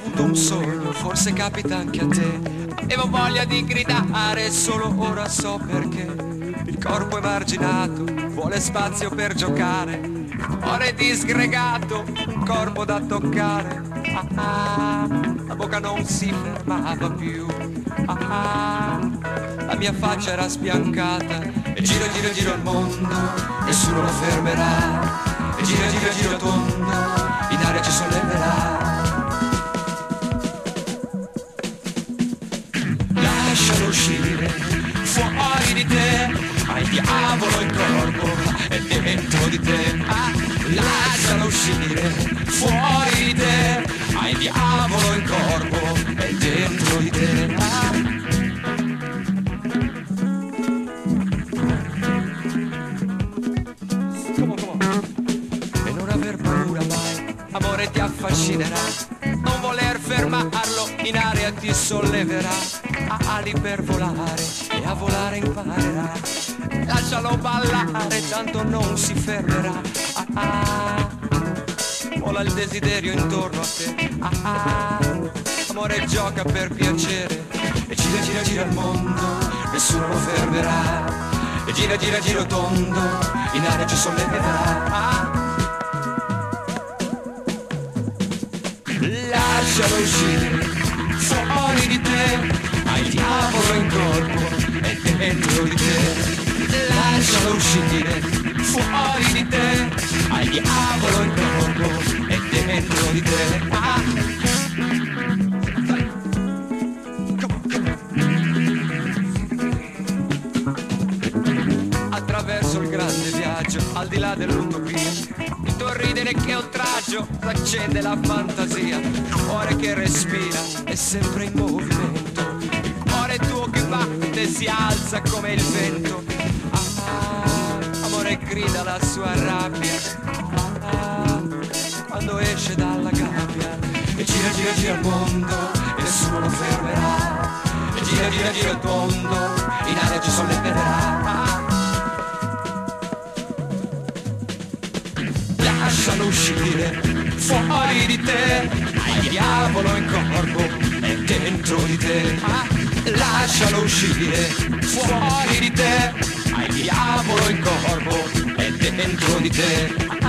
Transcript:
avuto un sogno, forse capita anche a te. Avevo voglia di gridare, solo ora so perché. Il corpo emarginato vuole spazio per giocare. Cuore disgregato, corpo da toccare. La bocca non si fermava più. La mia faccia era spiancata. E giro, giro, giro il mondo, nessuno lo fermerà. E gira, gira, gira tondo, in aria ci solleverà. Lascialo uscire, fuori di te, ha il diavolo il corpo, è dentro di te. Lascialo uscire, fuori di te, ha il diavolo il corpo, è dentro di te. E non aver paura mai, amore ti affascinerà. Non voler fermarlo, in aria ti solleverà. Ha ali per volare e a volare imparerà. Lascialo ballare, tanto non si fermerà. Vola il desiderio intorno a te. Amore gioca per piacere. E gira, gira, gira il mondo, nessuno lo fermerà. E gira, gira, gira tondo, in aria ci solleverà. Lascialo uscire, fuori di te, hai il diavolo in corpo, è dentro di te. Lascialo uscire, fuori di te, hai il diavolo in corpo, è dentro di te. Attraverso il grande viaggio, al di là dell'utopia, il tuo ridere che oltraggio accende la fantasia. Il cuore che respira è sempre in movimento, il cuore tuo che batte si alza come il vento. Amore grida la sua rabbia quando esce dalla gabbia. E gira, gira, gira il mondo e nessuno lo fermerà. E gira, gira, gira il tondo, in aria ci solleverà. Lascialo uscire, fuori di te, hai il diavolo in corpo, è dentro di te. Lascialo uscire, fuori di te, hai il diavolo in corpo, è dentro di te.